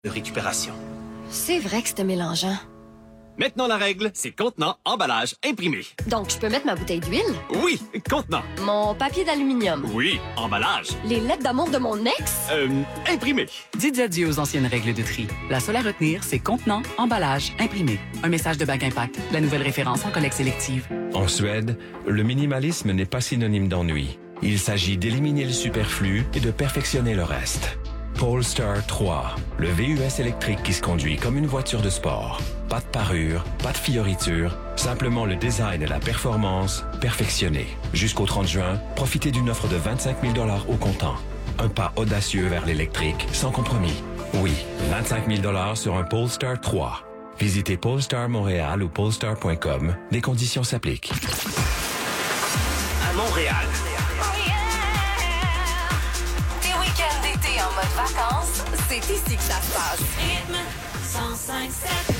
de récupération. C'est vrai que c'était mélangeant. Maintenant, la règle, c'est contenant, emballage, imprimé. Donc, je peux mettre ma bouteille d'huile? Oui, contenant. Mon papier d'aluminium? Oui, emballage. Les lettres d'amour de mon ex? Imprimé. Dites adieu aux anciennes règles de tri. La seule à retenir, c'est contenant, emballage, imprimé. Un message de Bag Impact, la nouvelle référence en collecte sélective. En Suède, le minimalisme n'est pas synonyme d'ennui. Il s'agit d'éliminer le superflu et de perfectionner le reste. Polestar 3, le VUS électrique qui se conduit comme une voiture de sport. Pas de parure, pas de fioriture, simplement le design et la performance perfectionnés. Jusqu'au 30 juin, profitez d'une offre de 25 000 $ au comptant. Un pas audacieux vers l'électrique, sans compromis. Oui, 25 000 $ sur un Polestar 3. Visitez Polestar Montréal ou polestar.com. Les conditions s'appliquent. À Montréal. Tes week-ends d'été en mode vacances, c'est ici que ça se passe. Rythme 105.7.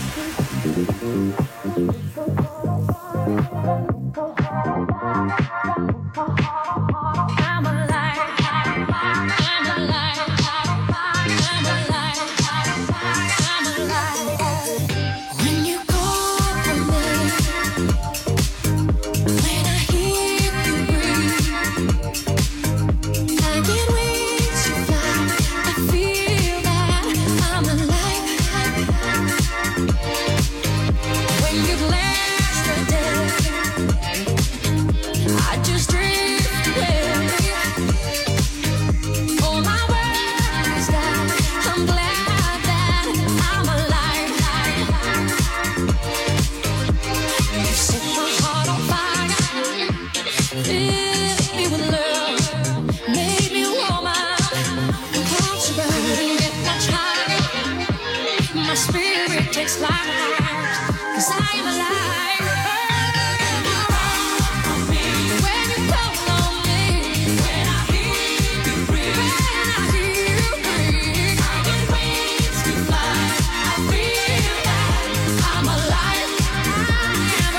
I'm alive. I'm alive. I'm alive. I'm alive. When you call for me, when I hear you breathe, I get wings to fly. I feel that I'm alive. When you blast the day, I just drift away. All my worries die. I'm glad that I'm alive. You set my heart on fire, filled me with love, made me woman. Couldn't get much higher. My spirit takes flight, 'cause I am alive. When you call on me, when I hear you breathe, I get wings to fly. I feel that I'm alive. I'm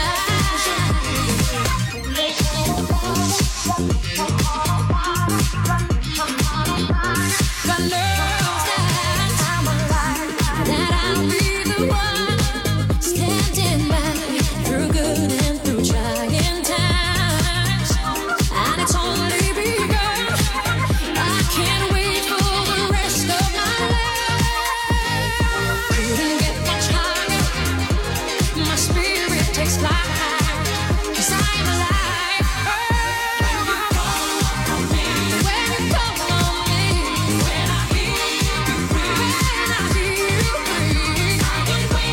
alive. God knows that I'm alive, that I'll be the one standing by through good and through trying times. And it's only begun. I can't wait for the rest of my life. Couldn't get much higher. My spirit takes flight, 'cause I'm alive. When you call on me, when you call on me, when I hear you breathe, I get wings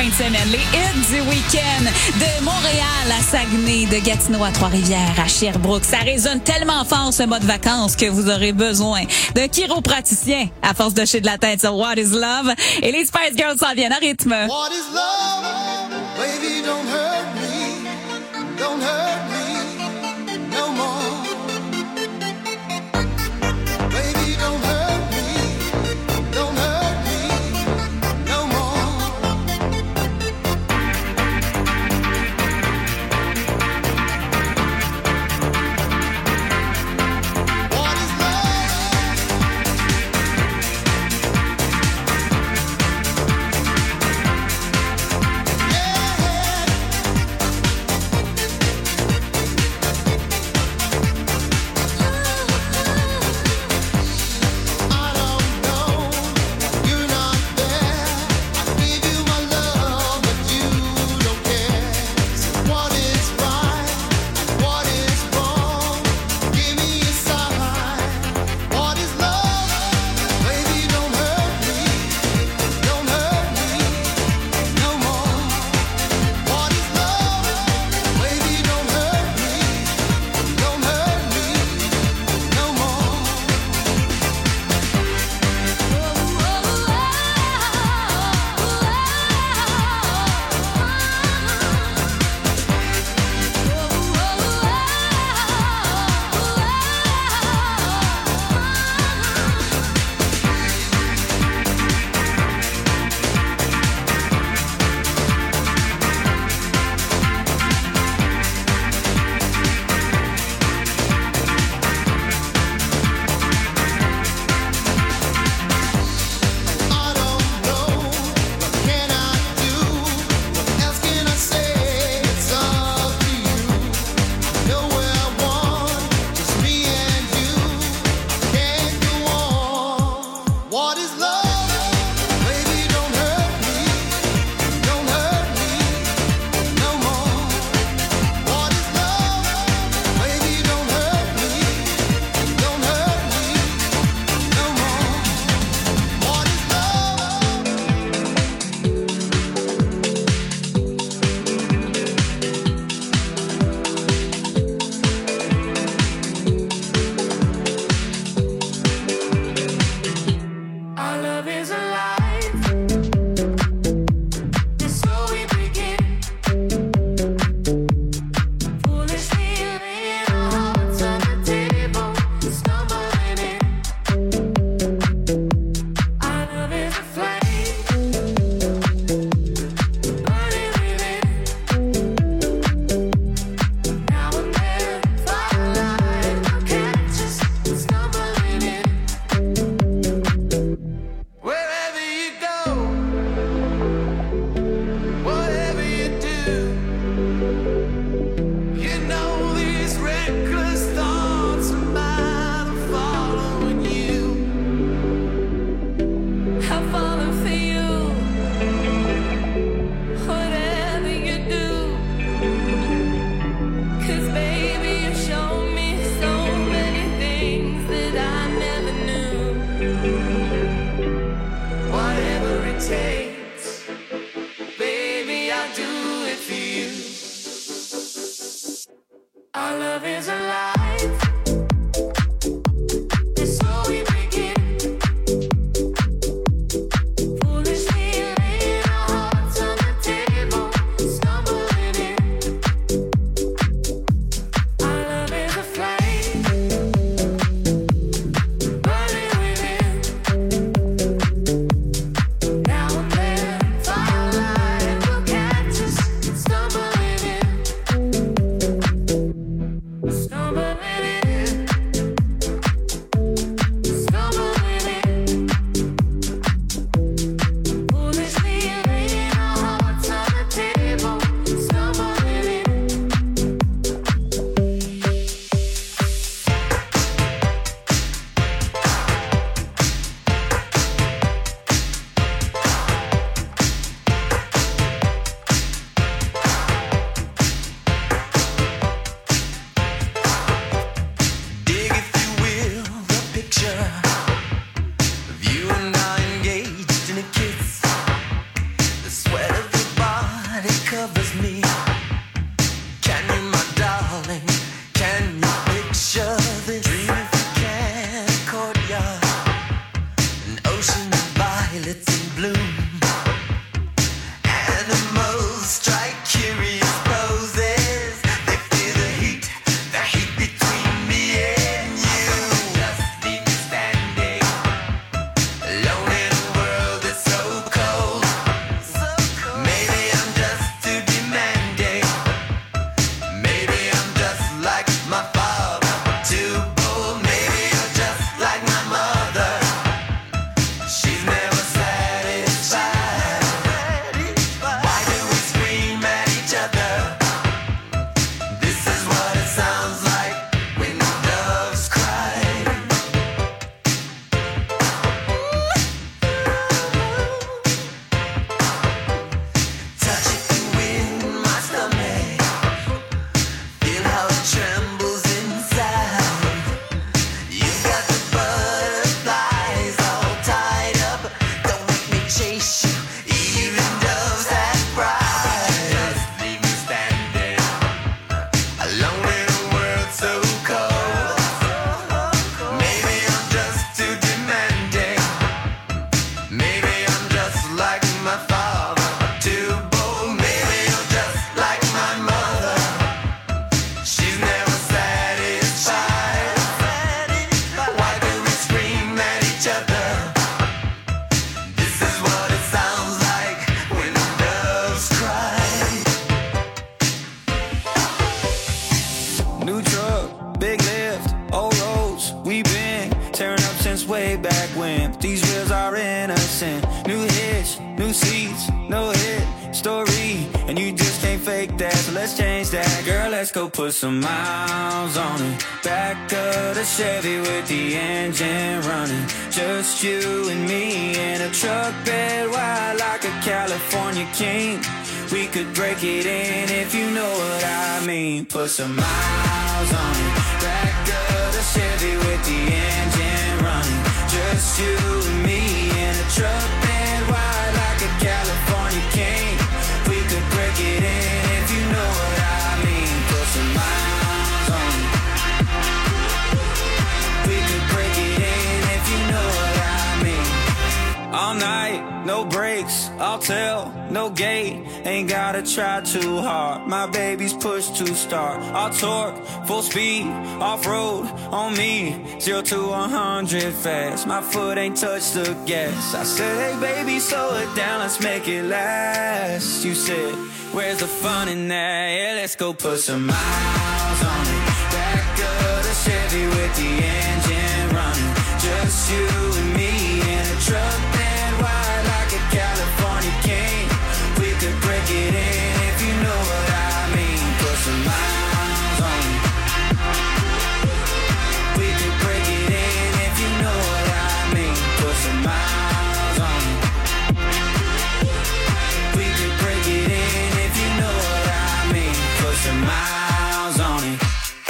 fin de semaine. Les hits du week-end de Montréal à Saguenay, de Gatineau à Trois-Rivières, à Sherbrooke. Ça résonne tellement fort ce mode vacances que vous aurez besoin d'un chiropraticien à force de chier de la tête sur What is Love. Et les Spice Girls s'en viennent à rythme. What is love? Baby, don't hurt me. Don't hurt me no more. Baby, don't hurt me. Don't hurt me no more. What is truck, big lift, old roads. We've been tearing up since way back when. But these wheels are innocent. New hits, new seats, no hit story. And you just can't fake that, so let's change that. Girl, let's go put some miles on it. Back of the Chevy with the engine running. Just you and me in a truck bed wide like a California king. We could break it in if you know what I mean. Put some miles on it. Back of the Chevy with the engine running. Just you and me in a truck bed wide like a California king. We could break it in if you know what I mean. Put some miles on it. We could break it in if you know what I mean. All night, no breaks, I'll tell, no gate. Ain't gotta try too hard, my baby's push to start. I'll torque, full speed, off-road, on me. 0 to 100 fast, my foot ain't touched the gas. I said, hey baby, slow it down, let's make it last. You said, where's the fun in that? Yeah, let's go put some miles on it. Back of the Chevy with the engine running. Just you and me in a truck bed wide like a California king. We could break it in if you know what I mean. Put some miles on it. We could break it in if you know what I mean. Put some miles on it. We could break it in if you know what I mean. Put some miles on it.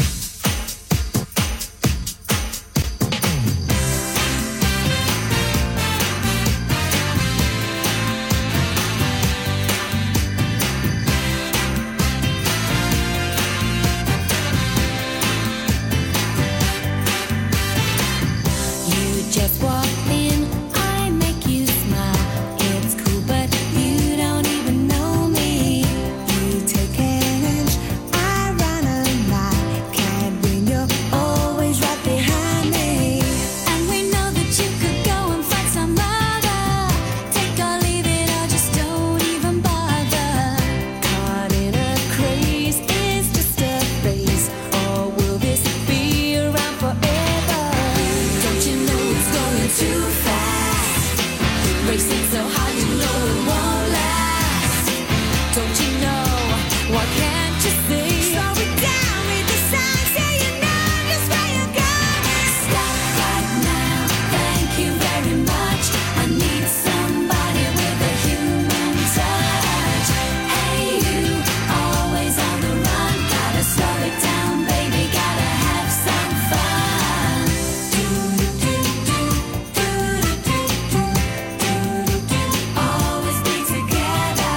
Just walk in, I make you smile. It's cool, but you don't even know me. You take an inch, I run a mile. Can't win, you're always right behind me. And we know that you could go and find some other. Take or leave it, or just don't even bother. Caught in a craze, is just a phase, or will this be around forever? Don't you know it's going too fast? Racing so hard you know it won't last. Don't you know? Why can't you see? Slow it down, read the signs, yeah you know just where you're going. Stop right now, thank you very much. I need somebody with a human touch. Hey you, always on the run. Gotta slow it down, baby, gotta have some fun. Always be together.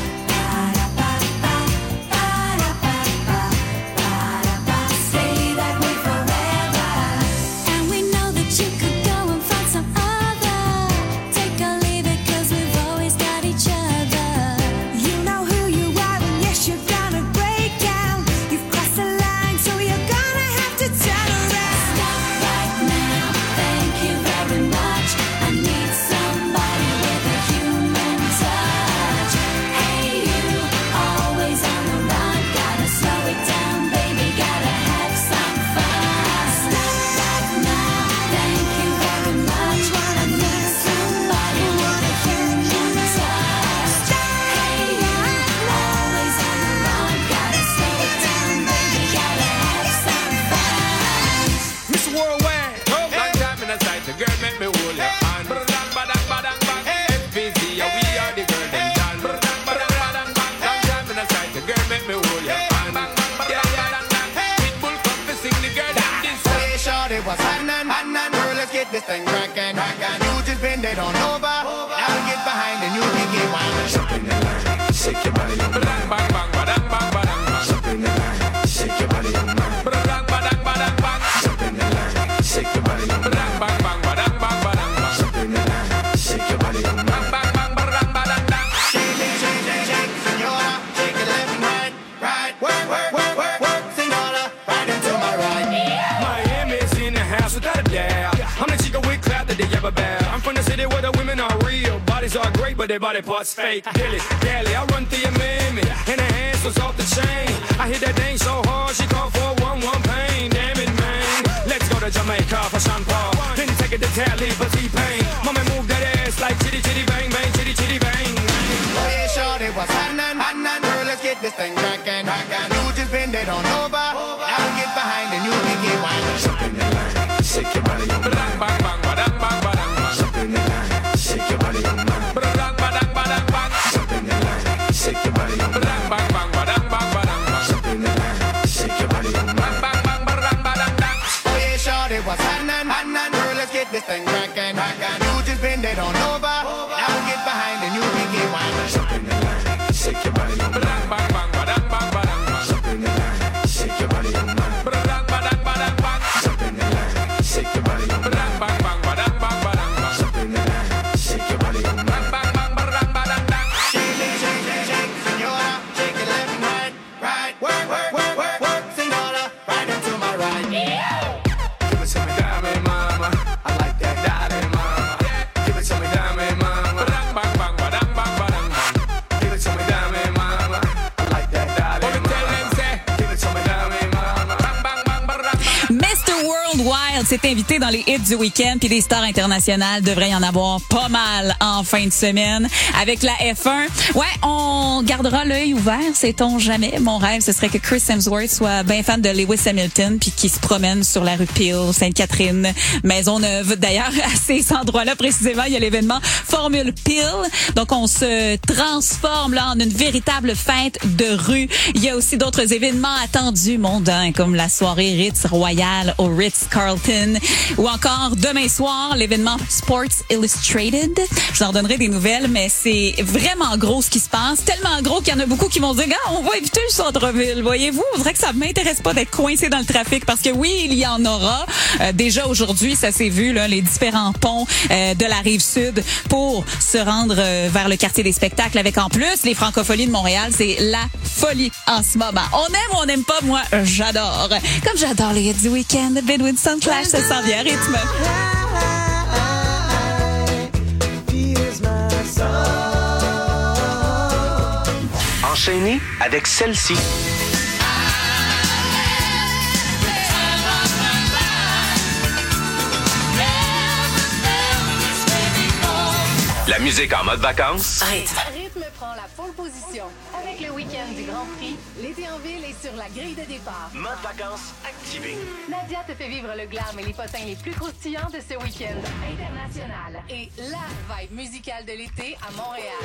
Stay that way forever. And we know that you could go and find some other. Take or leave it, 'cause we've always got each other. You know who you are, and yes, you're gonna break down. You've crossed the line, so you're gonna have to turn around. Stop right now, thank you very much. I need somebody with a human touch. Hey you, always on the run. Gotta slow it down, baby, gotta have some fun. Stop right now, thank you very much. I need somebody with a human touch. Hey you, always on the run. Gotta slow it down, baby, gotta have some fun. Mr. Worldwide, long time in the sight, the girl make me hold your hand. Badang, badang, badang, bang. FBC, yeah, we are the girl them done. Badang, badang, badang, bang. Long time in the sight, the girl make me hold your hand. Yeah, yeah, Pitbull come to sing the girl them this song. Hey, shorty, what's happening? Girl, let's get this thing crackin'. You just bend it on over. I'll get behind and you can get wild. Jump in the line, shake your body on Badang, mine. bang, bang, badang, bang, badang, bang. Jump in the line, shake your body on mine. Badang, badang, badang, bang. Jump in the line, shake your body on Badang, mine. bang, bang, badang, bang, badang, bang. Jump in the line, shake your body on Bang, mine. bang, bang, badang, badang, dang. Shake it, shake it, shake it, senora. Shake it left and right, right. Work, work, work, work, work, senora. Right into my right. Miami's in the house without a doubt. I'm the chica with clap that they ever bow. I'm from the city where the women are real. bodies are great, but their body parts fake. Dilly, dally, I run through your mammy, and her hands was off the chain. I hit that thing so hard, she called for a 1-1 pain. Damn it, man. Let's go to Jamaica for Sean Paul. Then take it to Tally for T-Pain. Mama move that ass like chitty chitty bang bang, chitty chitty bang. Oh yeah, shorty was hot, girl, let's get this thing crackin'. You just bend it on over. I'll get behind and you can get wine. Jump in the line, shake your body on mine. Bang bang bang bang bang bang. Jump in the line, shake your body on mine. Bang bang bang bang. Jump in the line, shake your body on mine. Bang bang bang bang bang. Jump in the line, shake your body on mine. Bang bang bang bang. Oh yeah, shorty was hot, girl, let's get this thing crackin'. You just bend it on over. I'll get behind and you can get wine. Jump in the line, shake your body on mine. Bang bang bang bang. Jump in the line, shake your body on mine. Bang bang bang. Jump in the line, shake your body on mine. Bang bang bang. Jump in the line, shake your body on mine. Bang bang bang. Shake, senora, shake it left and right. Work, senora, right into my right. Give it to me, dame, mama. I like that, dale, mama. Give it to me, dame, mama. Bang bang bang. Give it to me, dame, mama. I like that, dale, mama. Give it to me, dame, mama. Bang bang. Mr. Worldwide s'est invité dans les hits du week-end, puis des stars internationales devraient y en avoir pas mal en fin de semaine avec la F1. Ouais, on gardera l'œil ouvert, sait-on jamais. Mon rêve, ce serait que Chris Hemsworth soit bien fan de Lewis Hamilton puis qu'il se promène sur la rue Peel, Sainte-Catherine, Maisonneuve. D'ailleurs, à ces endroits-là, précisément, il y a l'événement Formule Peel. Donc, on se transforme là en une véritable fête de rue. Il y a aussi d'autres événements attendus mondains, comme la soirée Ritz Royale au Ritz-Carlton, ou encore demain soir, l'événement Sports Illustrated. Je vous en donnerai des nouvelles, mais c'est vraiment gros ce qui se passe. Tellement gros qu'il y en a beaucoup qui vont dire, gars, on va éviter le centre-ville. Voyez-vous, on dirait que ça m'intéresse pas d'être coincé dans le trafic parce que oui, il y en aura. Déjà aujourd'hui, ça s'est vu, là, les différents ponts de la Rive-Sud pour se rendre vers le quartier des spectacles avec en plus les Francopholies de Montréal. C'est la folie en ce moment. On aime ou on n'aime pas, moi, j'adore. Comme j'adore les hits du week-end. Bid Winston Clash, ça s'en vient à rythme. Enchaîné avec celle-ci. La musique en mode vacances. Rythme prend la pole position. Avec le week-end du Grand Prix, l'été en ville est sur la grille de départ. Mode vacances activé. Nadia te fait vivre le glam et les potins les plus croustillants de ce week-end international. Et la vibe musicale de l'été à Montréal.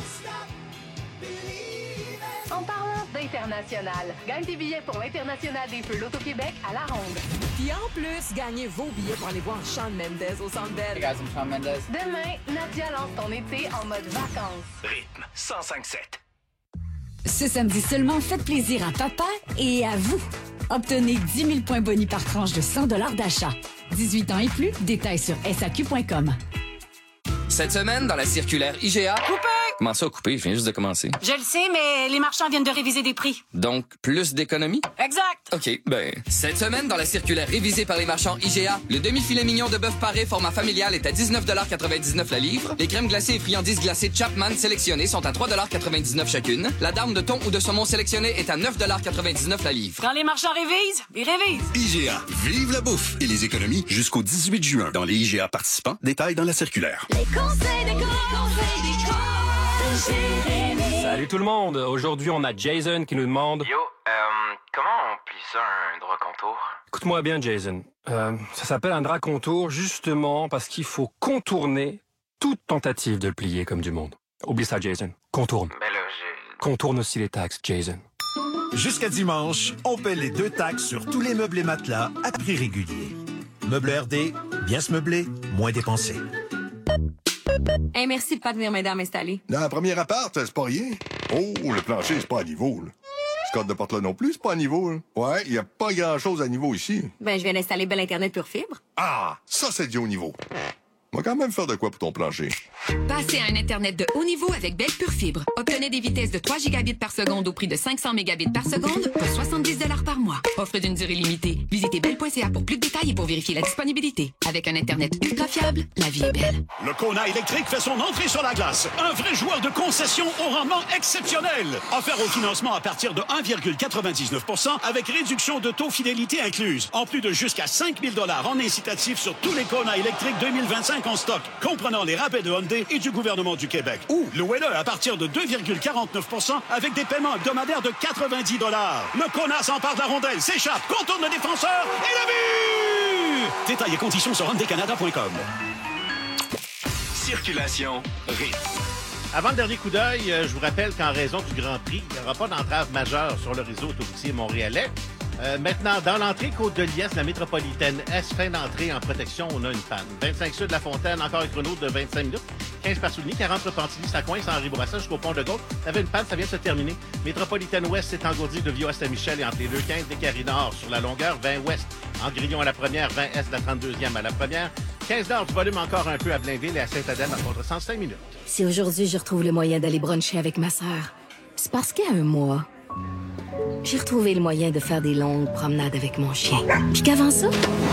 En parlant d'international, gagne tes billets pour l'International des Feux l'Auto-Québec à La Ronde. Puis en plus, gagnez vos billets pour aller voir Shawn Mendes au Centre Bell. Hey guys, I'm Shawn Mendes. Demain, Nadia lance ton été en mode vacances. Rythme 105.7. Ce samedi seulement, faites plaisir à papa et à vous. Obtenez 10 000 points boni par tranche de 100 $ d'achat. 18 ans et plus, détails sur SAQ.com. Cette semaine, dans la circulaire IGA... Coupé! Comment ça, coupé? Je viens juste de commencer. Je le sais, mais les marchands viennent de réviser des prix. Donc, plus d'économies? Exact! OK, ben... Cette semaine, dans la circulaire révisée par les marchands IGA, le demi-filet mignon de bœuf paré format familial est à 19,99 $ la livre. Les crèmes glacées et friandises glacées Chapman sélectionnées sont à 3,99 $ chacune. La dame de thon ou de saumon sélectionnée est à 9,99 $ la livre. Quand les marchands révisent, ils révisent. IGA, vive la bouffe et les économies jusqu'au 18 juin. Dans les IGA participants, détails dans la circulaire. Les conseils des Salut tout le monde! Aujourd'hui, on a Jason qui nous demande... Yo, comment on plie ça un droit contour? Écoute-moi bien, Jason. Ça s'appelle un drap contour justement parce qu'il faut contourner toute tentative de le plier comme du monde. Oublie ça, Jason. Contourne. Ben là, Contourne aussi les taxes, Jason. Jusqu'à dimanche, on paie les 2 taxes sur tous les meubles et matelas à prix régulier. Meubles RD, bien se meubler, moins dépenser. Hey, merci de pas venir m'aider à m'installer. Dans la première appart, c'est pas rien. Oh, le plancher, c'est pas à niveau, là. Ce code de porte-là non plus, c'est pas à niveau, là. Ouais, il y a pas grand-chose à niveau ici. Ben, je viens d'installer Bell Internet Pure Fibre. Ah, ça, c'est du haut niveau. On va quand même faire de quoi pour ton plancher. Passez à un Internet de haut niveau avec Belle Pure Fibre. Obtenez des vitesses de 3 gigabits par seconde au prix de 500 mégabits par seconde pour 70 $ par mois. Offre d'une durée limitée. Visitez belle.ca pour plus de détails et pour vérifier la disponibilité. Avec un Internet ultra fiable, la vie est belle. Le Kona électrique fait son entrée sur la glace. Un vrai joueur de concession au rendement exceptionnel. Offert au financement à partir de 1,99 % avec réduction de taux fidélité incluse. En plus de jusqu'à 5 000 $ en incitatif sur tous les Kona électriques 2025 en stock, comprenant les rabais de Hyundai et du gouvernement du Québec. Ou louez-le à partir de 2,49 % avec des paiements hebdomadaires de 90 $. Le Kona s'empare de la rondelle, s'échappe, contourne le défenseur et le but! Détails et conditions sur hyundaicanada.com. Circulation rythme. Avant le dernier coup d'œil, je vous rappelle qu'en raison du Grand Prix, il n'y aura pas d'entrave majeure sur le réseau autoroutier montréalais. Maintenant, dans l'entrée Côte-de-Liesse, la métropolitaine Est, fin d'entrée en protection, on a une panne. 25 sud de la Fontaine, encore un chrono de 25 minutes. 15 Pasoulini, 40 Repentigny, ça coince Henri Bourassa jusqu'au pont de Gaulle. Ça avait une panne, ça vient de se terminer. Métropolitaine Ouest s'est engourdie de Vieux à Saint-Michel et entre les deux 15 des Carré-Nord sur la longueur, 20 Ouest en Grillon à la première, 20 Est de la 32e à la première. 15 nord du volume encore un peu à Blainville et à Sainte-Adèle en contresens 5 minutes. Si aujourd'hui je retrouve le moyen d'aller bruncher avec ma sœur, c'est parce qu'il y a un mois, j'ai retrouvé le moyen de faire des longues promenades avec mon chien. Puis qu'avant ça,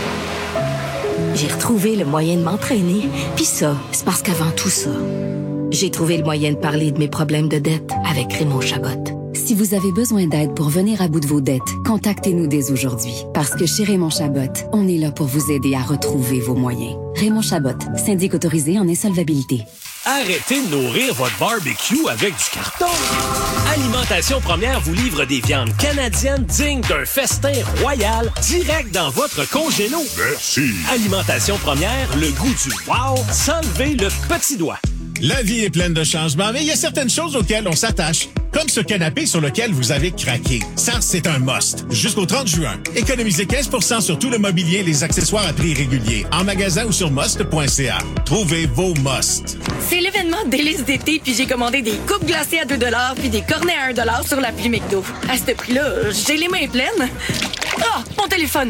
j'ai retrouvé le moyen de m'entraîner. Puis ça, c'est parce qu'avant tout ça, j'ai trouvé le moyen de parler de mes problèmes de dette avec Raymond Chabot. Si vous avez besoin d'aide pour venir à bout de vos dettes, contactez-nous dès aujourd'hui. Parce que chez Raymond Chabot, on est là pour vous aider à retrouver vos moyens. Raymond Chabot, syndic autorisé en insolvabilité. Arrêtez de nourrir votre barbecue avec du carton. Alimentation Première vous livre des viandes canadiennes dignes d'un festin royal direct dans votre congélo. Merci. Alimentation Première, le goût du wow, sans lever le petit doigt. La vie est pleine de changements, mais il y a certaines choses auxquelles on s'attache. Comme ce canapé sur lequel vous avez craqué. Ça, c'est un must. Jusqu'au 30 juin. Économisez 15 % sur tout le mobilier et les accessoires à prix réguliers. En magasin ou sur must.ca. Trouvez vos must. C'est l'événement délice d'été, puis j'ai commandé des coupes glacées à 2 $ puis des cornets à 1 $ sur l'appli McDo. À ce prix-là, j'ai les mains pleines. Ah, mon téléphone!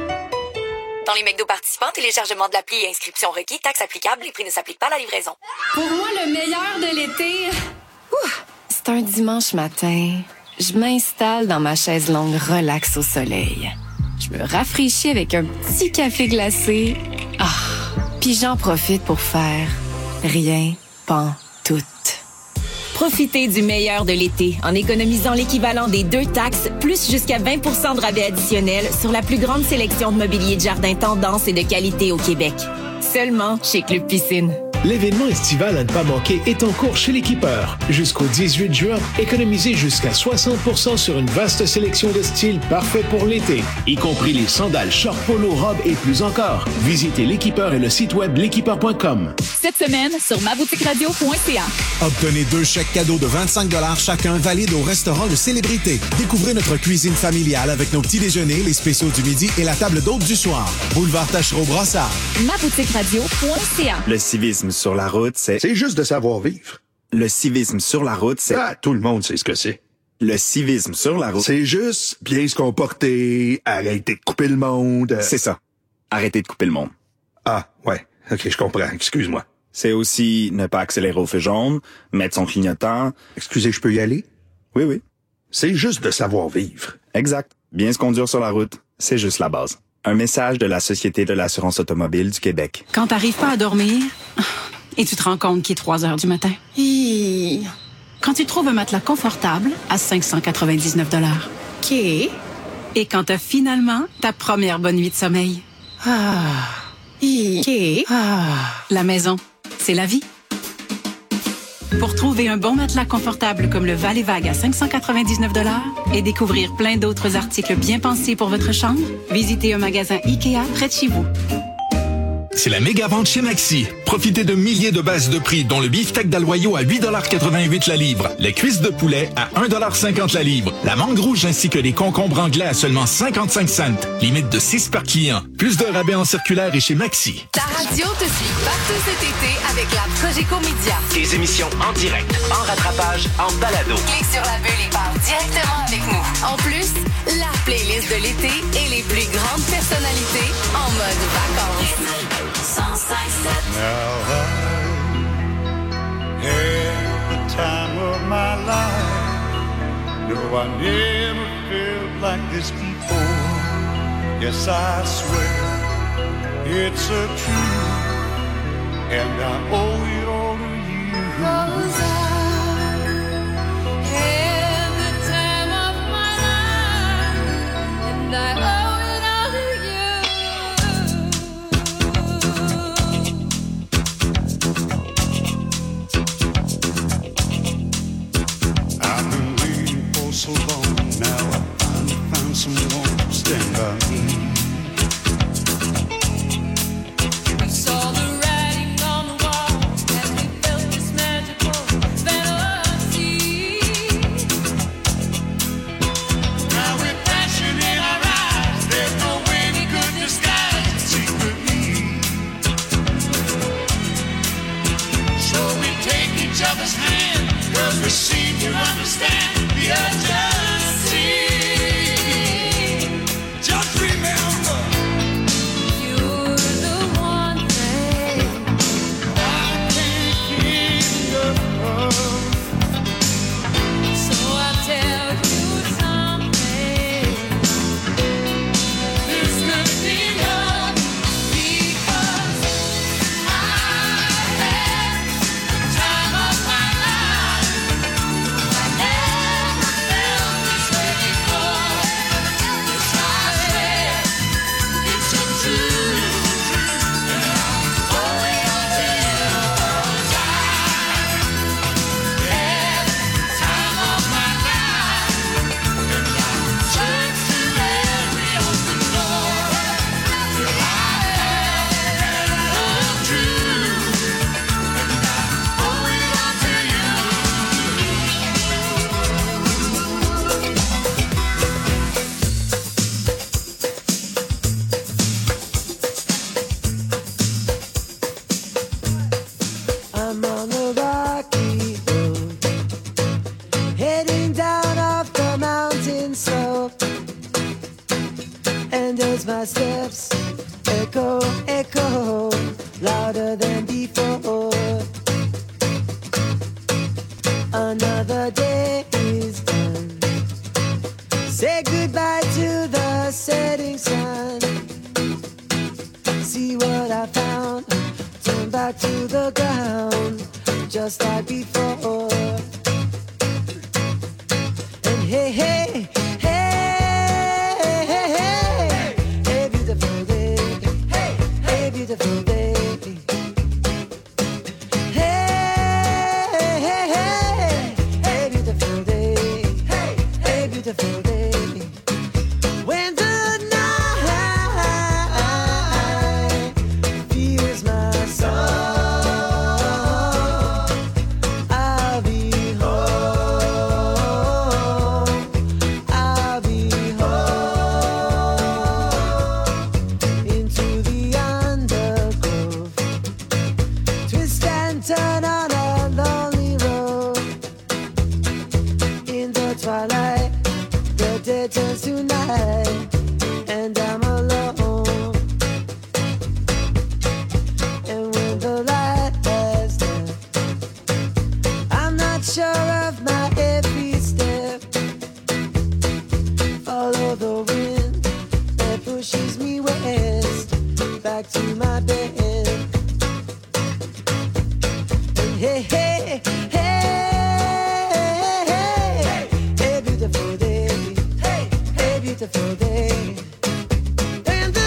Dans les McDo participants, téléchargement de l'appli et inscription requis, taxes applicables, les prix ne s'appliquent pas à la livraison. Pour moi, le meilleur de l'été, c'est un dimanche matin. Je m'installe dans ma chaise longue relax au soleil. Je me rafraîchis avec un petit café glacé. Ah, puis j'en profite pour faire rien pantoute. Profitez du meilleur de l'été en économisant l'équivalent des 2 taxes, plus jusqu'à 20 % de rabais additionnels sur la plus grande sélection de mobilier de jardin tendance et de qualité au Québec. Seulement chez Club Piscine. L'événement estival à ne pas manquer est en cours chez l'Équipeur. Jusqu'au 18 juin, économisez jusqu'à 60 % sur une vaste sélection de styles parfaits pour l'été, y compris les sandales, shorts, polo, robes et plus encore. Visitez l'Équipeur et le site web l'équipeur.com. Cette semaine, sur mabouticradio.ca. Obtenez 2 chèques cadeaux de 25 $ chacun valides au restaurant de Célébrité. Découvrez notre cuisine familiale avec nos petits déjeuners, les spéciaux du midi et la table d'hôtes du soir. Boulevard Tachereau-Brossard. mabouticradio.ca. Le civisme sur la route, c'est juste de savoir vivre. Le civisme sur la route, c'est... Ah, tout le monde sait ce que c'est. Le civisme sur la route... C'est juste bien se comporter, arrêter de couper le monde. C'est ça. Arrêter de couper le monde. Ah, ouais. OK, je comprends. Excuse-moi. C'est aussi ne pas accélérer au feu jaune, mettre son clignotant... Excusez, je peux y aller? Oui, oui. C'est juste de savoir vivre. Exact. Bien se conduire sur la route, c'est juste la base. Un message de la Société de l'assurance automobile du Québec. Quand t'arrives pas à dormir et tu te rends compte qu'il est 3 heures du matin. Quand tu trouves un matelas confortable à 599 $. OK. Et quand t'as finalement ta première bonne nuit de sommeil. OK. La maison, c'est la vie. Pour trouver un bon matelas confortable comme le Val et Vague à 599 $ et découvrir plein d'autres articles bien pensés pour votre chambre, visitez un magasin IKEA près de chez vous. C'est la méga vente chez Maxi. Profitez de milliers de baisses de prix, dont le beefsteak d'Aloyau à 8,88 $ la livre, les cuisses de poulet à 1,50 $ la livre, la mangue rouge ainsi que les concombres anglais à seulement 55 cents. Limite de 6 par client. Plus de rabais en circulaire et chez Maxi. Ta radio te suit partout cet été avec la Progeco Média. Des émissions en direct, en rattrapage, en balado. Clique sur la bulle et parle directement avec nous. En plus, la playlist de l'été et les plus grandes personnalités en mode vacances. 105. Now I had the time of my life. No, I never felt like this before. Yes, I swear it's a truth, and I owe it all to you. 'Cause I had the time of my life, and I owe it all to you. I've been waiting for so long. Now I finally found someone to stand by me. We saw the writing on the wall as we felt this magical fantasy. Now with passion in our eyes, there's no way we could disguise it secretly. So we take each other's hand, 'cause we seem to understand the urgency. Just remember, you're the one thing I can't get enough of. So I tell you something, this could be love, because I had the time of my life. I never felt this way before. Yes, I swear it's a truth, and I owe it all to you. 'Cause I had the time of my life, and I searched through every open door till I had the truth, and I owe it all to you. I'm on the rocky road, heading down off the mountain slope. And as my steps echo, echo, louder than before. Another day is done. Say goodbye to the setting sun. See what I found, turn back to the ground, just like before. And hey, hey, hey, hey, hey, hey, beautiful day, hey, hey, beautiful day. Hey, hey, hey, hey, beautiful day, hey, hey, beautiful day. When the night feels my soul, I'll be home. I'll be home. Into the undergrowth, twist and turn on a lonely road. In the twilight, the day turns to night, and I'm alone. And when the light has left, I'm not sure of my every step. Follow the wind that pushes me west, back to my bed. And hey, hey, hey, hey, hey, beautiful day, hey, hey, beautiful day. When the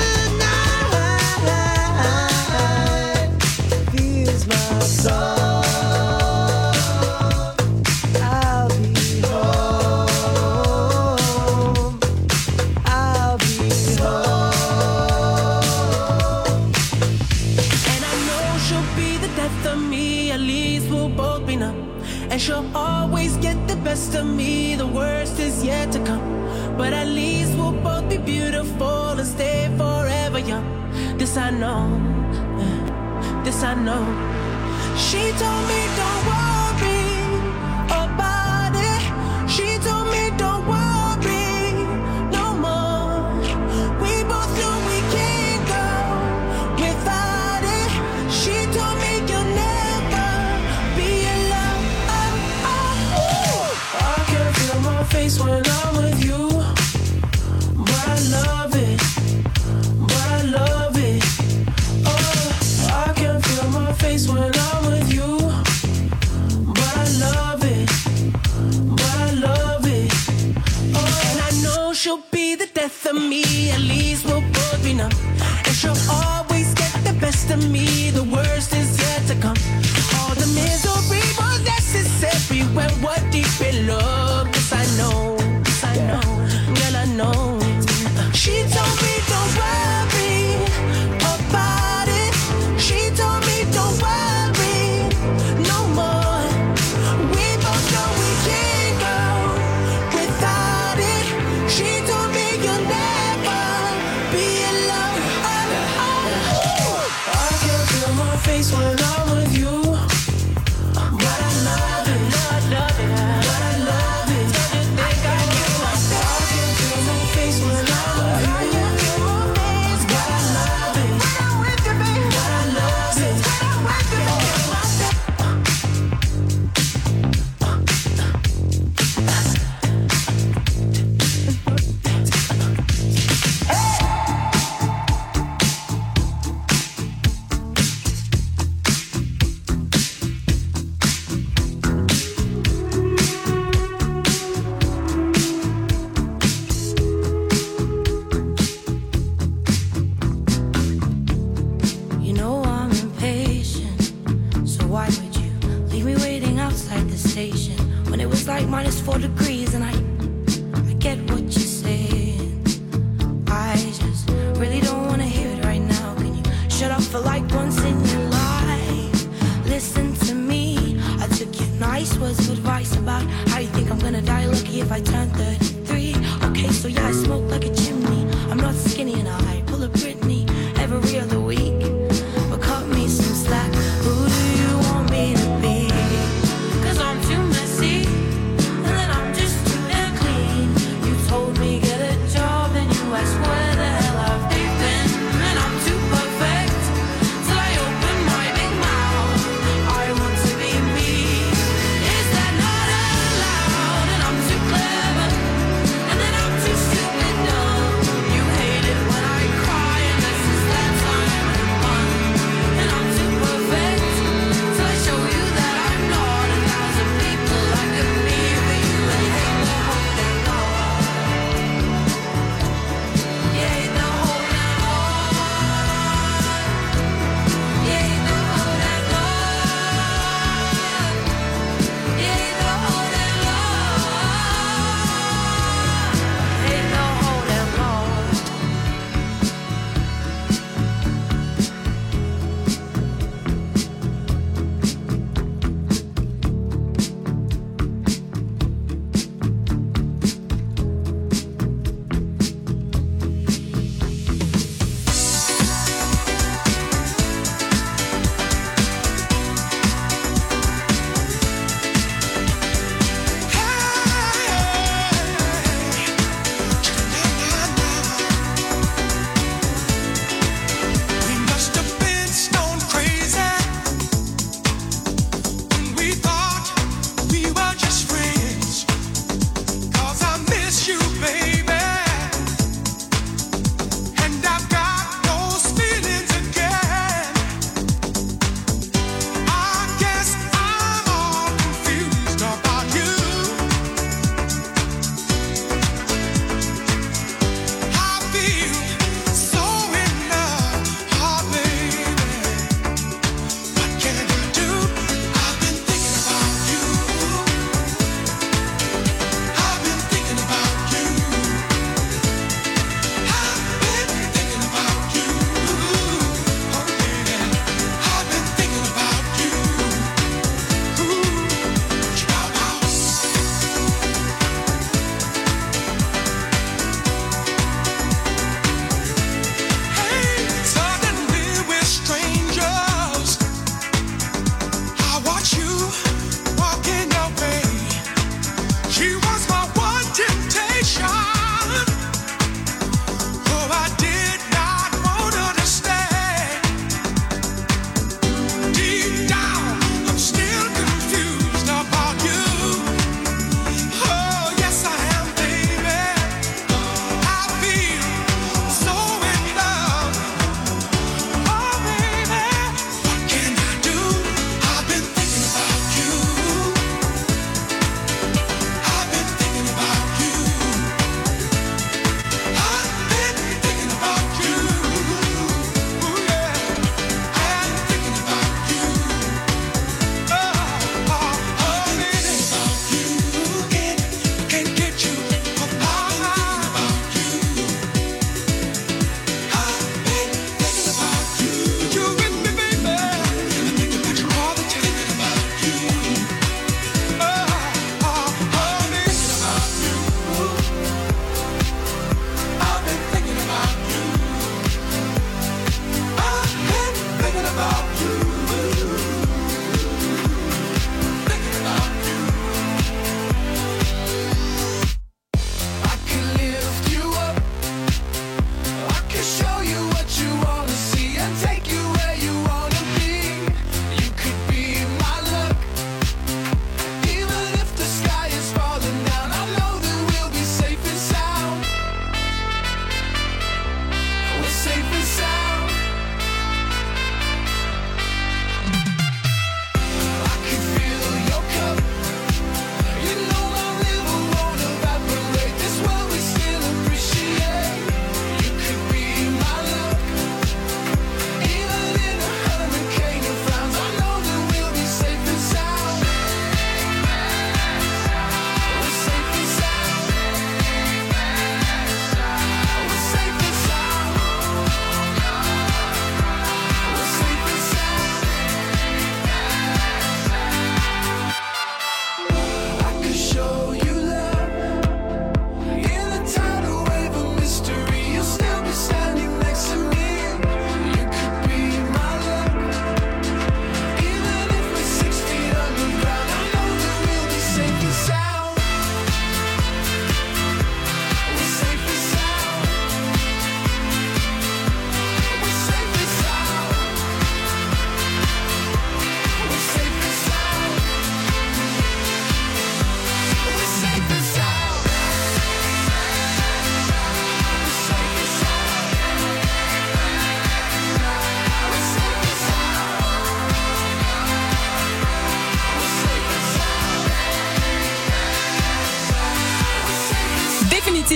night feels my soul, I'll be home. I'll be home. And I know she'll be the death of me, at least we'll both be numb. And she'll always get the best of me, the worst is yet to come. But at least we'll both be beautiful and stay forever young. This I know, this I know. She told me don't worry about it. She told me don't worry no more. We both know we can't go without it. She death of me, at least we'll both be numb. And she'll always get the best of me, the worst is yet to come. All the misery was necessary when we're deep in love. Cause I know, girl, I know. She told me don't worry about it. She told me don't worry no more. We both know we can't go without it. She told me you'll never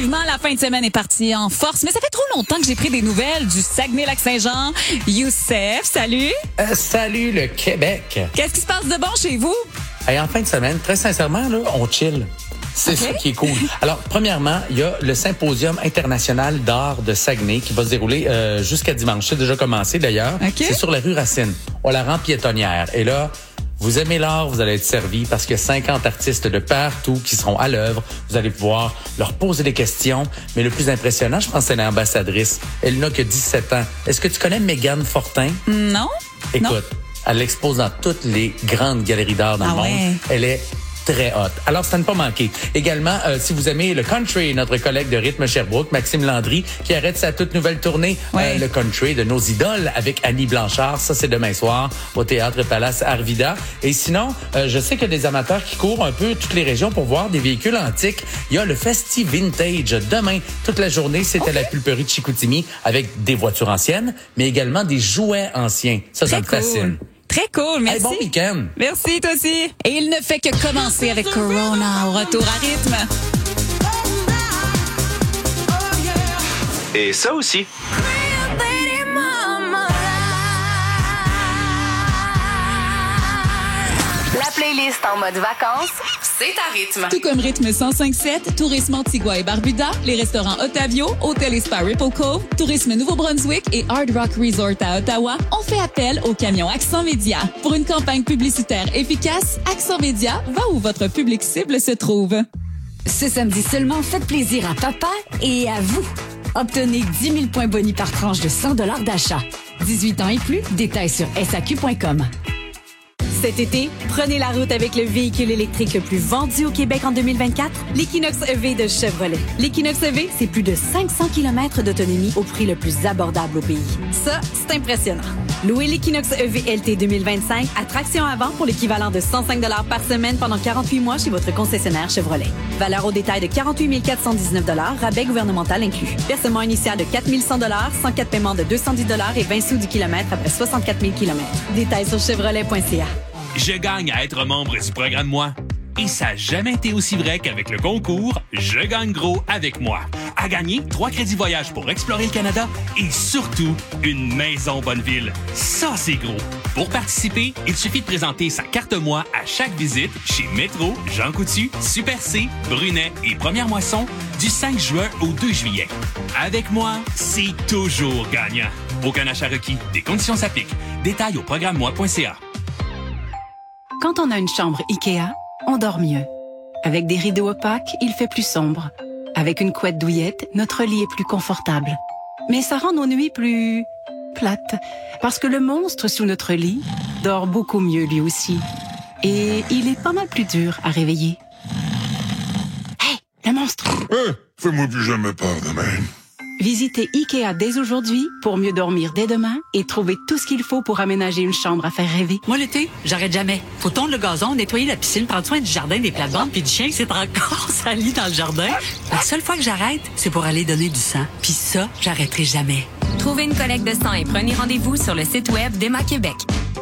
Effectivement, la fin de semaine est partie en force, mais ça fait trop longtemps que j'ai pris des nouvelles du Saguenay-Lac-Saint-Jean. Youssef, salut. Salut le Québec. Qu'est-ce qui se passe de bon chez vous? En fin de semaine, très sincèrement, là, on chill. C'est ça qui est cool. Alors, premièrement, il y a le Symposium international d'art de Saguenay qui va se dérouler jusqu'à dimanche. C'est déjà commencé, d'ailleurs. C'est sur la rue Racine. On la rend piétonnière. Et là, vous aimez l'art, vous allez être servi parce qu'il y a 50 artistes de partout qui seront à l'œuvre. Vous allez pouvoir leur poser des questions. Mais le plus impressionnant, je pense, c'est l'ambassadrice. Elle n'a que 17 ans. Est-ce que tu connais Mégane Fortin? Non. Écoute, elle expose dans toutes les grandes galeries d'art dans le monde. Ouais. Elle est très hot. Alors, ça ne pas manquer. Également, si vous aimez le country, notre collègue de Rythme Sherbrooke, Maxime Landry, qui arrête sa toute nouvelle tournée, le country de nos idoles avec Annie Blanchard. Ça, c'est demain soir au Théâtre Palace Arvida. Et sinon, je sais qu'il y a des amateurs qui courent un peu toutes les régions pour voir des véhicules antiques. Il y a le Festi Vintage demain. Toute la journée, c'est à la pulperie de Chicoutimi avec des voitures anciennes, mais également des jouets anciens. Ça me fascine. Très cool, merci. Bon week-end. Merci, toi aussi. Et il ne fait que commencer avec Corona au retour à rythme. Et ça aussi. La playlist en mode vacances, c'est à rythme. Tout comme Rythme 105.7, Tourisme Antigua et Barbuda, les restaurants Ottavio, Hôtel et Spa Ripple Cove, Tourisme Nouveau-Brunswick et Hard Rock Resort à Ottawa ont fait appel au camion Accent Média. Pour une campagne publicitaire efficace, Accent Média va où votre public cible se trouve. Ce samedi seulement, faites plaisir à papa et à vous. Obtenez 10 000 points boni par tranche de 100 $ d'achat. 18 ans et plus, détails sur SAQ.com. Cet été, prenez la route avec le véhicule électrique le plus vendu au Québec en 2024, l'Equinox EV de Chevrolet. L'Equinox EV, c'est plus de 500 km d'autonomie au prix le plus abordable au pays. Ça, c'est impressionnant. Louez l'Equinox EV LT 2025 à traction avant pour l'équivalent de 105 $ par semaine pendant 48 mois chez votre concessionnaire Chevrolet. Valeur au détail de 48 419 $, rabais gouvernemental inclus. Versement initial de 4 100 $, 104 paiements de 210 $ et 20 sous du kilomètre après 64 000 km. Détails sur chevrolet.ca. Je gagne à être membre du programme Moi. Et ça n'a jamais été aussi vrai qu'avec le concours Je gagne gros avec moi. À gagner 3 crédits voyage pour explorer le Canada et surtout une maison Bonneville. Ça, c'est gros. Pour participer, il suffit de présenter sa carte Moi à chaque visite chez Métro, Jean Coutu, Super C, Brunet et Première Moisson du 5 juin au 2 juillet. Avec moi, c'est toujours gagnant. Aucun achat requis. Des conditions s'appliquent. Détails au programme-moi.ca. Quand on a une chambre IKEA, on dort mieux. Avec des rideaux opaques, il fait plus sombre. Avec une couette douillette, notre lit est plus confortable. Mais ça rend nos nuits plus plates, parce que le monstre sous notre lit dort beaucoup mieux lui aussi. Et il est pas mal plus dur à réveiller. Hey, le monstre! Fais-moi plus jamais peur demain. Visitez IKEA dès aujourd'hui pour mieux dormir dès demain et trouver tout ce qu'il faut pour aménager une chambre à faire rêver. Moi, l'été, j'arrête jamais. Faut tondre le gazon, nettoyer la piscine, prendre soin du jardin, des plates-bandes, puis du chien qui s'est encore sali dans le jardin. La seule fois que j'arrête, c'est pour aller donner du sang. Puis ça, j'arrêterai jamais. Trouvez une collecte de sang et prenez rendez-vous sur le site web d'Emma Québec.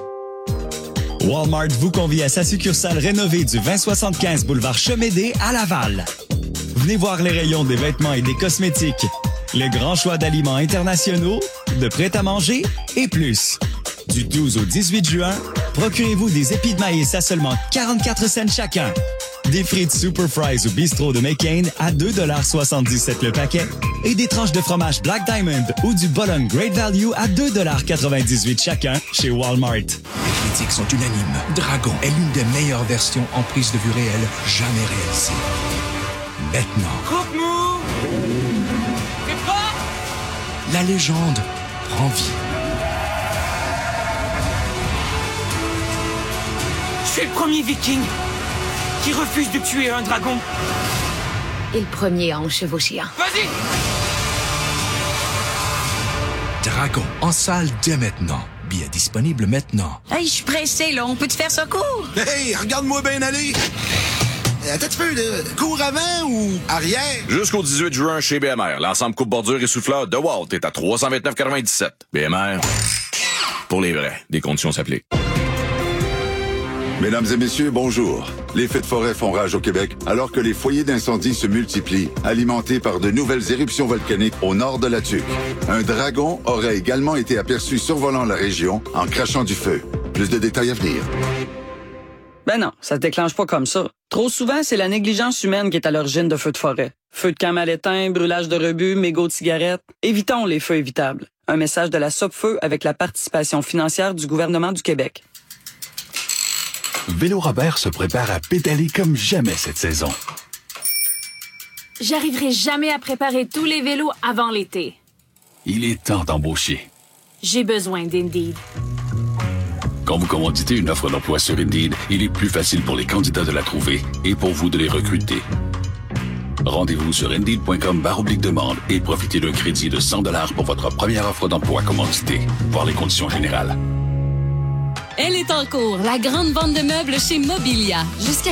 Walmart vous convie à sa succursale rénovée du 2075 boulevard Chemédé à Laval. Venez voir les rayons des vêtements et des cosmétiques. Le grand choix d'aliments internationaux, de prêt-à-manger et plus. Du 12 au 18 juin, procurez-vous des épis de maïs à seulement 44 cents chacun. Des frites Super Fries ou Bistrot de McCain à 2,77 $ le paquet. Et des tranches de fromage Black Diamond ou du Bologne Great Value à 2,98 $ chacun chez Walmart. Les critiques sont unanimes. Dragon est l'une des meilleures versions en prise de vue réelle jamais réalisées. Maintenant, Coupe-mou! la légende prend vie. Je suis le premier viking qui refuse de tuer un dragon. Et le premier à en chevaucher un. Vas-y! Dragon, en salle dès maintenant. Billets disponibles maintenant. Hey, je suis pressé, là. On peut te faire secours? Hey, regarde-moi bien aller! Attends un petit peu, là. Cours avant ou arrière? Jusqu'au 18 juin chez BMR. L'ensemble coupe-bordure et souffleur de Walt est à 329,97. BMR, pour les vrais. Des conditions s'appliquent. Mesdames et messieurs, bonjour. Les feux de forêt font rage au Québec alors que les foyers d'incendie se multiplient, alimentés par de nouvelles éruptions volcaniques au nord de la Tuque. Un dragon aurait également été aperçu survolant la région en crachant du feu. Plus de détails à venir. Ben non, ça se déclenche pas comme ça. Trop souvent, c'est la négligence humaine qui est à l'origine de feux de forêt. Feux de camp mal éteints, brûlage de rebut, mégots de cigarettes. Évitons les feux évitables. Un message de la Sopfeu avec la participation financière du gouvernement du Québec. Vélo Robert se prépare à pédaler comme jamais cette saison. J'arriverai jamais à préparer tous les vélos avant l'été. Il est temps d'embaucher. J'ai besoin d'Indeed. Quand vous commanditez une offre d'emploi sur Indeed, il est plus facile pour les candidats de la trouver et pour vous de les recruter. Rendez-vous sur Indeed.com/demande et profitez d'un crédit de 100$ pour votre première offre d'emploi commanditée. Voir les conditions générales. Elle est en cours, la grande vente de meubles chez Mobilia. Jusqu'à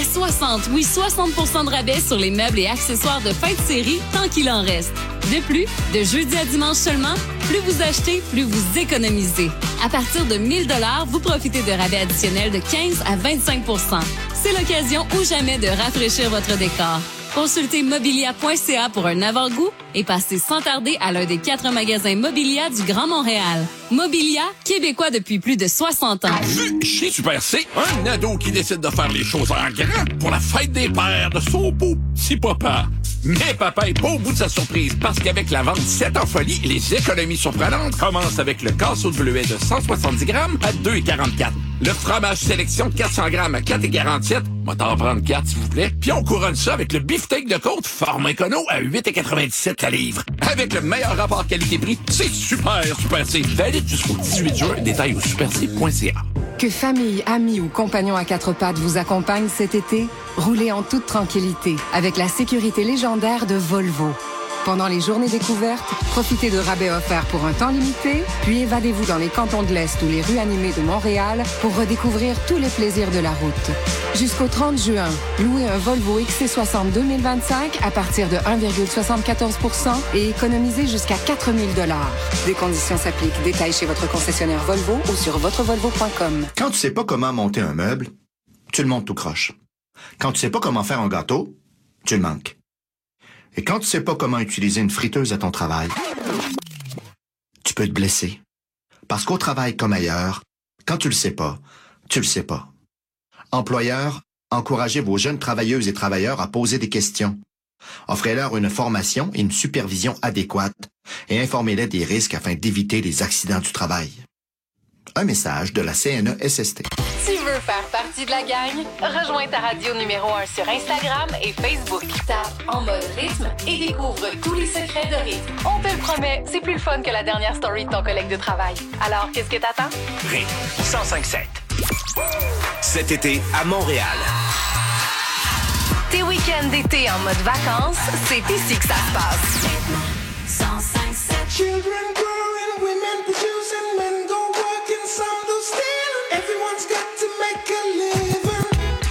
60% de rabais sur les meubles et accessoires de fin de série, tant qu'il en reste. De plus, de jeudi à dimanche seulement, plus vous achetez, plus vous économisez. À partir de 1 000 $, vous profitez de rabais additionnels de 15 à 25%. C'est l'occasion ou jamais de rafraîchir votre décor. Consultez mobilia.ca pour un avant-goût et passez sans tarder à l'un des 4 magasins Mobilia du Grand Montréal. Mobilia, québécois depuis plus de 60 ans. Chez Super C, un ado qui décide de faire les choses en grand pour la fête des pères de son beau petit papa. Mais papa est pas au bout de sa surprise parce qu'avec la vente 7 en folie, les économies surprenantes commencent avec le casseau de bleuet de 170 grammes à 2,44. Le fromage sélection 400 grammes à 4,47. Moi, t'en prendre 4, s'il vous plaît. Puis on couronne ça avec le beefsteak de côte forme écono à 8,97 la livre. Avec le meilleur rapport qualité-prix, c'est super C. Valide jusqu'au 18 juin. Détails au superc.ca. Que famille, amis ou compagnons à 4 pattes vous accompagnent cet été, roulez en toute tranquillité avec la sécurité légendaire de Volvo. Pendant les journées découvertes, profitez de rabais offerts pour un temps limité, puis évadez-vous dans les cantons de l'Est ou les rues animées de Montréal pour redécouvrir tous les plaisirs de la route. Jusqu'au 30 juin, louez un Volvo XC60 2025 à partir de 1,74% et économisez jusqu'à 4 000 $. Des conditions s'appliquent. Détails chez votre concessionnaire Volvo ou sur votrevolvo.com. Quand tu sais pas comment monter un meuble, tu le montes tout croche. Quand tu sais pas comment faire un gâteau, tu le manques. Et quand tu sais pas comment utiliser une friteuse à ton travail, tu peux te blesser. Parce qu'au travail comme ailleurs, quand tu le sais pas, tu le sais pas. Employeurs, encouragez vos jeunes travailleuses et travailleurs à poser des questions. Offrez-leur une formation et une supervision adéquate et informez-les des risques afin d'éviter les accidents du travail. Un message de la CNESST. Tu veux faire partie de la gang? Rejoins ta radio numéro 1 sur Instagram et Facebook. Tape en mode rythme et découvre tous les secrets de rythme. On te le promet, c'est plus le fun que la dernière story de ton collègue de travail. Alors, qu'est-ce que t'attends? Rythme 105.7. Cet été à Montréal. Tes week-ends d'été en mode vacances, c'est ici que ça se passe. 105.7. Children growing, women producing, men go working, some do stealing. Everyone's got to make a living.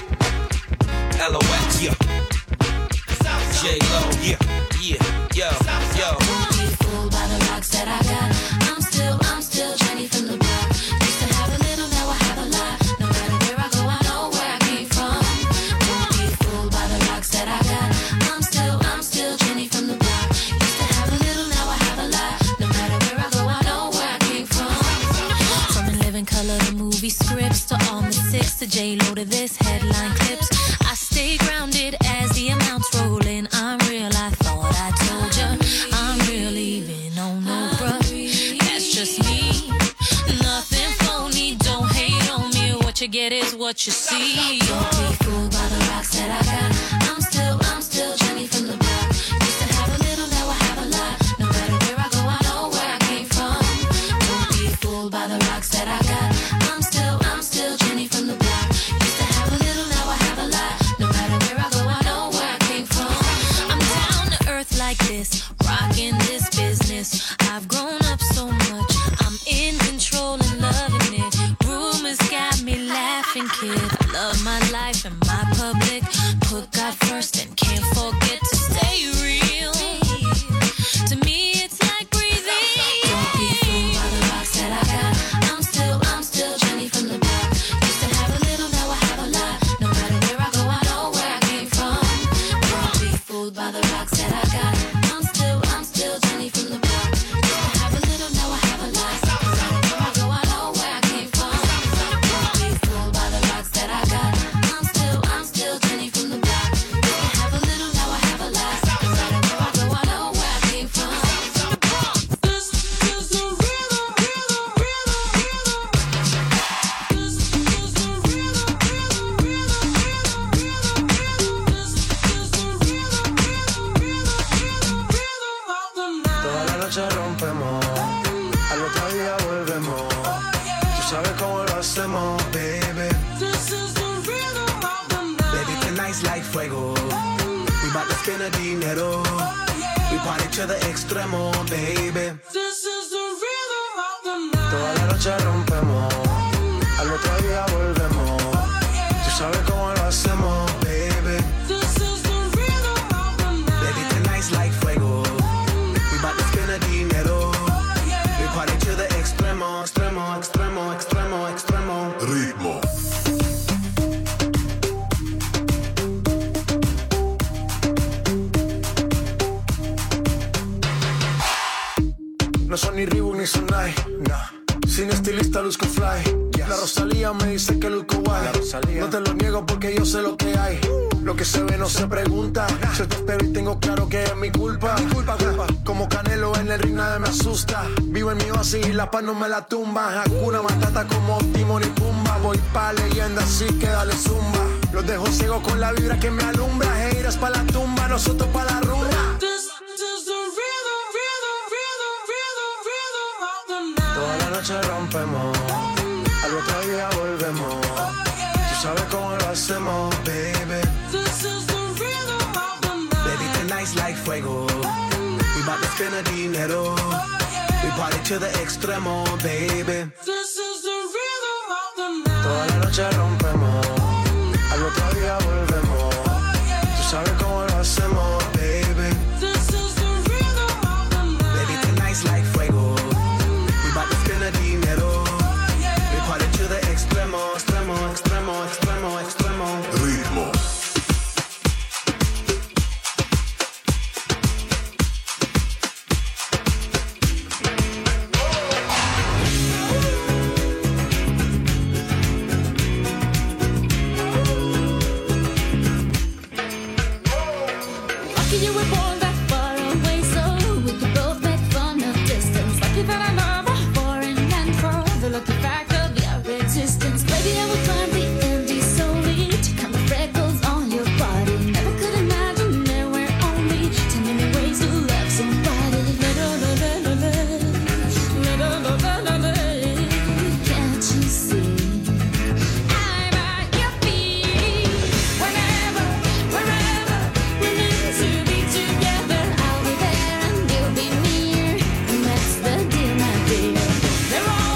LOX, yeah. J-Lo, yeah, yo. Don't be fooled by the rocks that I got. I'm still Jenny from the block. Used to have a little, now I have a lot. No matter where I go, I know where I came from. Don't be fooled by the rocks that I got. I'm still Jenny from the block. Used to have a little, now I have a lot. No matter where I go, I know where I came from. From In Living Color to movie scripts to all mystics to J-Lo to this headline clips. I stay grounded as the amounts roll in. I'm real, I thought I told ya. I'm real even on no bruh. That's just me. Nothing phony, don't hate on me. What you get is what you see. Don't be fooled by the rocks that I got. I'm still Jenny from the block. Used to have a little, now I have a lot. No matter where I go, I know where I came from. Don't be fooled by the rocks that I got. I'm still Jenny from the block. Used to have a little, now I have a lot. No matter where I go, I know where I came from. I'm down to earth like this, rocking this business. I've grown up so much, I'm in control and loving it. Rumors got me laughing, kid. I love my life and my public. Put God first and can't forget to stay real. To me, it's like breathing. Don't be fooled by the rocks that I got. I'm still Jenny from the block. Used to have a little, now I have a día volvemos. Tú sabes cómo lo hacemos, baby. This is the rhythm of the night. Baby, tonight's like fuego. We bout to spend the dinero. We party to the extremo, baby. This is the rhythm of the night. Toda la noche rompemos. Al otro día volvemos. Tú sabes cómo lo hacemos, baby. This is the rhythm of the night. Baby, tonight's like fuego. We bout to spend the dinero. We party to the extremo, extremo, extremo, extremo, extremo. Ritmo. No son ni Reebok ni Sonai, nah. Sin estilista luzco fly. La Rosalía me dice que luzco guay. No te lo niego porque yo sé lo que hay. Lo que se ve no se pregunta. Yo te espero y tengo claro que es mi culpa. Como Canelo en el ring nadie me asusta. Vivo en mi oasis y la paz no me la tumba. Hakuna Matata como Timon y Pumba. Voy pa' leyenda así que dale zumba. Los dejo ciegos con la vibra que me alumbra. Heiras pa' la tumba, nosotros pa' la rumba. Toda la noche rompemos, al otro día volvemos. Tú sabes cómo lo hacemos, baby. This is the rhythm of the night. Baby, tonight's like fuego. We bout to spend the dinero. We party to the extremo, baby. This is the rhythm of the night. Toda la noche rompemos, al otro día volvemos. Tú sabes cómo lo hacemos, baby. This is the rhythm of the night. Baby, tonight's like fuego. Dinero. We party to the extremo, extremo, extremo, extremo, extremo. Ritmo. Lucky you were born that far away, so we could both make fun of distance. Lucky that I love the lucky fact of your existence. Baby, I will climb the Andes solely to count the freckles on your body. Never could imagine there were only 10 million ways to love somebody. Can't you see? I'm at your feet. Whenever, wherever we're meant to be together, I'll be there and you'll be near. And that's the deal, my dear. They're all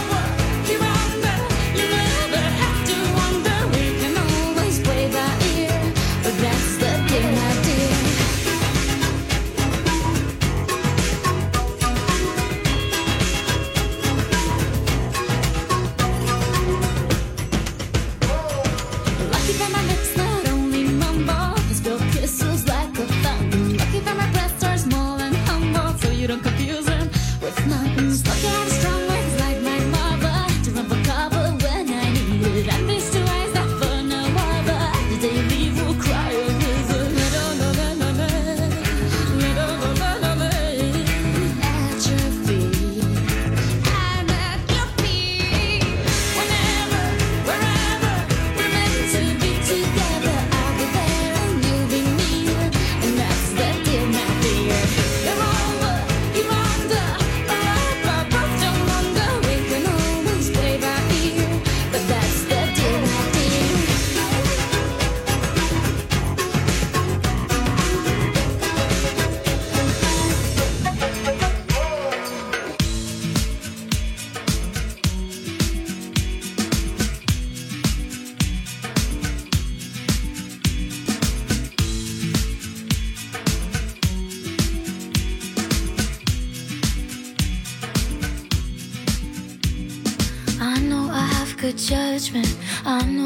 good judgment. I know